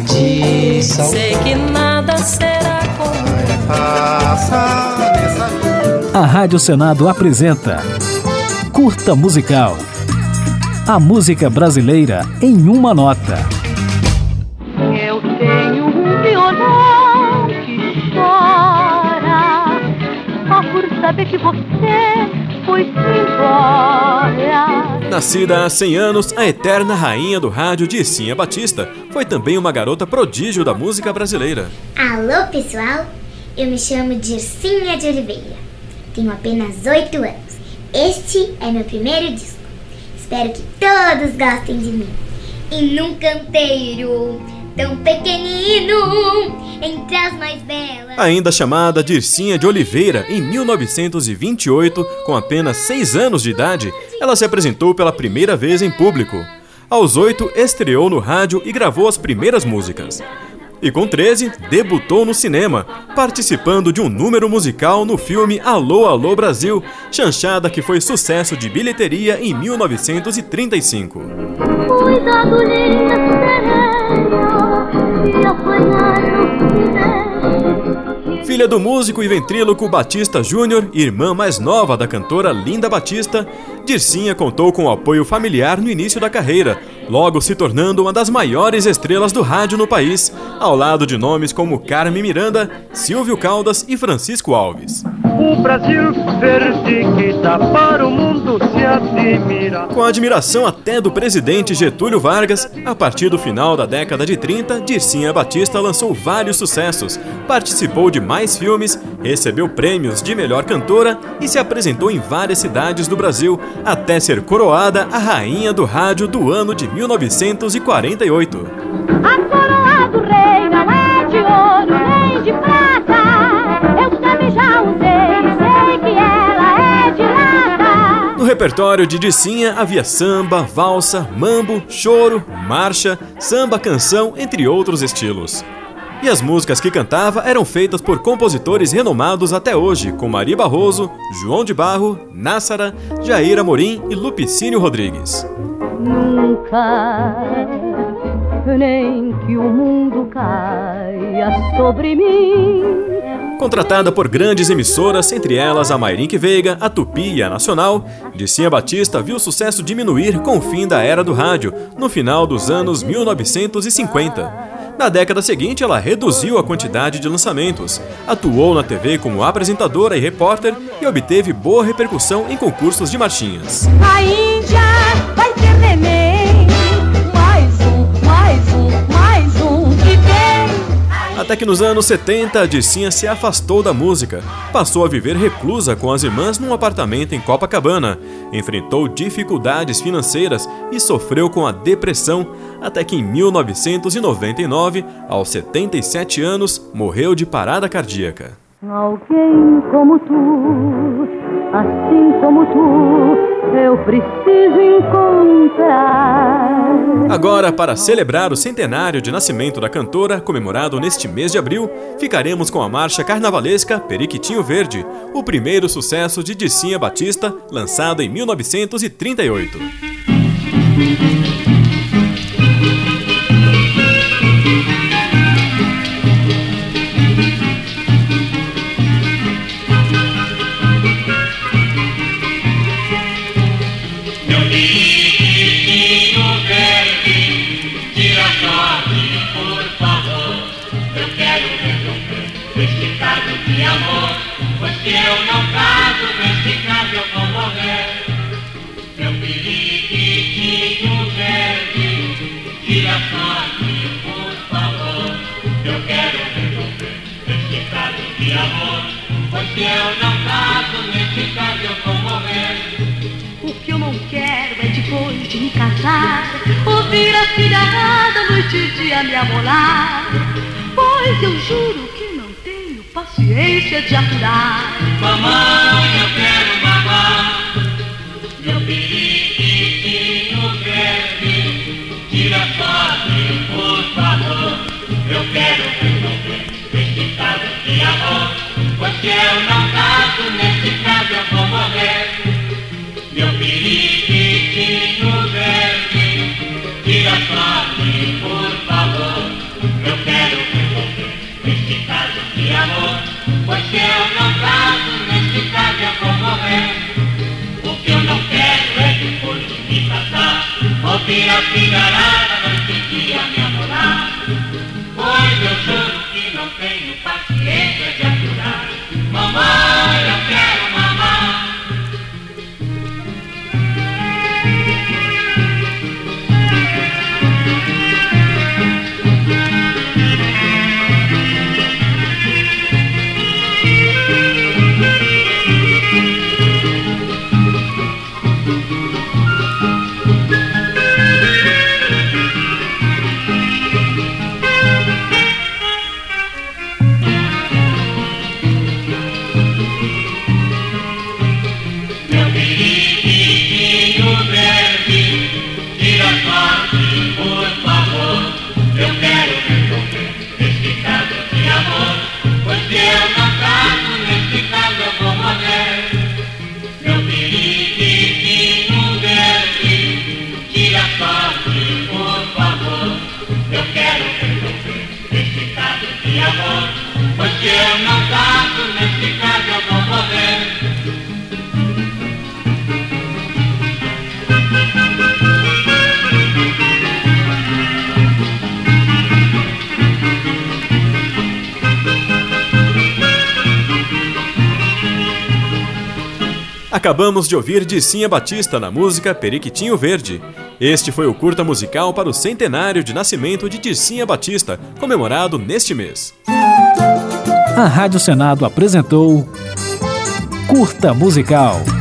tradição. Sei que nada será como Passa nessa vida. A Rádio Senado apresenta Curta Musical. A música brasileira em uma nota. Eu tenho um violão que chora só por saber que você foi-se embora. Nascida há 100 anos, a eterna rainha do rádio Dircinha Batista foi também uma garota prodígio da música brasileira. Alô, pessoal! Eu me chamo Dircinha de Oliveira. Tenho apenas 8 anos. Este é meu primeiro disco. Espero que todos gostem de mim. E num canteiro tão pequenino, entre as mais belas. Ainda chamada Dircinha de Oliveira, em 1928, com apenas 6 anos de idade, ela se apresentou pela primeira vez em público. Aos 8, estreou no rádio e gravou as primeiras músicas. E com 13, debutou no cinema, participando de um número musical no filme Alô, Alô Brasil, chanchada que foi sucesso de bilheteria em 1935. Cuidado, linda sereia, se apanharam Filha do músico e ventríloco Batista Júnior e irmã mais nova da cantora Linda Batista, Dircinha contou com o apoio familiar no início da carreira, logo se tornando uma das maiores estrelas do rádio no país, ao lado de nomes como Carmen Miranda, Silvio Caldas e Francisco Alves. O Brasil verde que dá para o mundo se admira. Com a admiração até do presidente Getúlio Vargas, a partir do final da década de 30, Dircinha Batista lançou vários sucessos, participou de mais filmes, recebeu prêmios de melhor cantora e se apresentou em várias cidades do Brasil, até ser coroada a rainha do rádio do ano de 1948. A coroa do rei não é de ouro nem de prata. Eu também já usei, sei que ela é de lata. No repertório de Dircinha havia samba, valsa, mambo, choro, marcha, samba canção, entre outros estilos. E as músicas que cantava eram feitas por compositores renomados até hoje, como Ari Barroso, João de Barro, Nassara, Jair Amorim e Lupicínio Rodrigues. Nunca, nem que o mundo caia sobre mim. Contratada por grandes emissoras, entre elas a Mairinque Veiga, a Tupi e a Nacional, Dircinha Batista viu o sucesso diminuir com o fim da era do rádio, no final dos anos 1950. Na década seguinte, ela reduziu a quantidade de lançamentos, atuou na TV como apresentadora e repórter e obteve boa repercussão em concursos de marchinhas. A Índia vai ter neném, mais um que tem. Até que nos anos 70, Dircinha se afastou da música, passou a viver reclusa com as irmãs num apartamento em Copacabana, enfrentou dificuldades financeiras e sofreu com a depressão, até que em 1999, aos 77 anos, morreu de parada cardíaca. Alguém como tu, assim como tu, eu preciso encontrar. Agora, para celebrar o centenário de nascimento da cantora, comemorado neste mês de abril, ficaremos com a marcha carnavalesca Periquitinho Verde, o primeiro sucesso de Dircinha Batista, lançado em 1938. Se eu não caso, nesse caso eu vou morrer. Meu periquitinho verde, tira a sorte, por favor. Eu quero resolver esse caso de amor. Pois se eu não caso, nesse caso eu vou morrer. O que eu não quero é depois de me casar, ouvir a filharada noite e dia me amolar. Pois eu juro que não tenho paciência de aturar. Mamãe, eu quero mamar. Meu periquitinho verde, tira a sorte, por favor. Eu quero resolver esse caso de amor. Pois se eu não caso, nesse caso eu vou morrer. Meu periquitinho verde, tira a sorte, por favor. ouvir a filharada noite e dia me amolar, pois eu juro que não tenho paciência de aturar. Mamãe, eu quero mamar. Acabamos de ouvir Dircinha Batista na música Periquitinho Verde. Este foi o curta musical para o centenário de nascimento de Dircinha Batista, comemorado neste mês. A Rádio Senado apresentou Curta Musical.